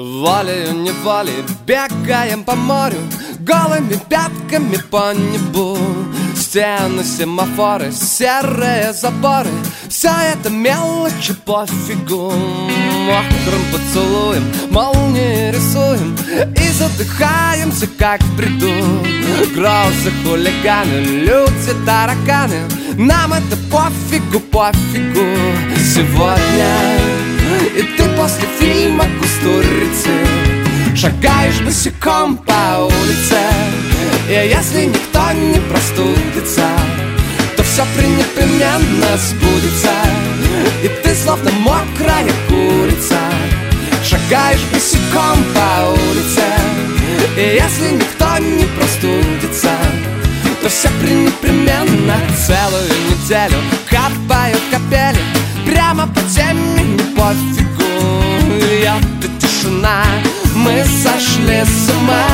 Волею-неволей бегаем по морю, голыми пятками по небу. Стены, семафоры, серые заборы, все это мелочи пофигу. Мокрым поцелуем молнии рисуем и задыхаемся, как в бреду. Грозы, хулиганы, люди, тараканы, нам это пофигу, пофигу. Сегодня и ты после фильма «Кустурицы» шагаешь босиком по улице. И если никто не простудится, то все непременно сбудется. И ты словно мокрая курица шагаешь босиком по улице. И если никто не простудится, то все непременно. Целую неделю капают капели прямо по теме, не пофигу. Это тишина, мы сошли с ума.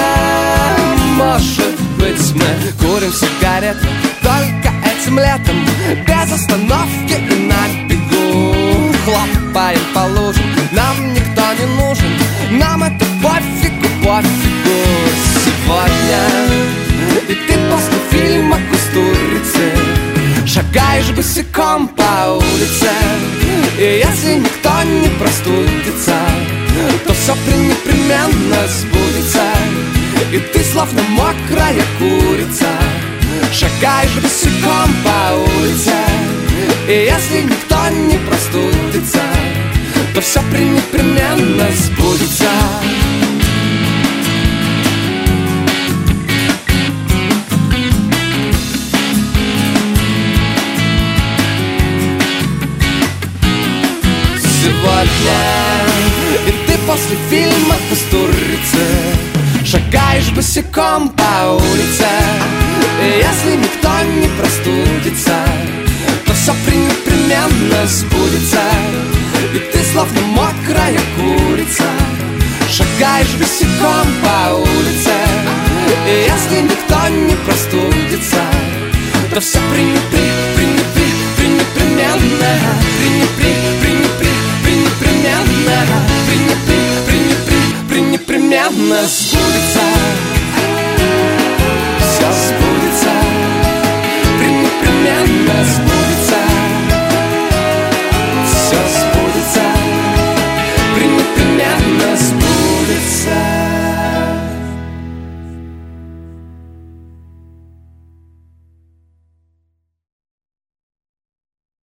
Может быть, мы курим сигареты только этим летом, без остановки и на бегу. Хлопаем по лужам, нам никто не нужен, нам это пофигу, пофигу. Сегодня и ты после фильма «Кустурицы» шагаешь босиком по улице. И если никто не простудится, то все непременно сбудется. И ты словно мокрая курица шагаешь босиком по улице. И если никто не простудится, то все непременно сбудется. Сегодня и ты после фильма «Кустурицы» шагаешь босиком по улице. И если никто не простудится, то все непременно сбудется. И ты словно мокрая курица шагаешь босиком по улице.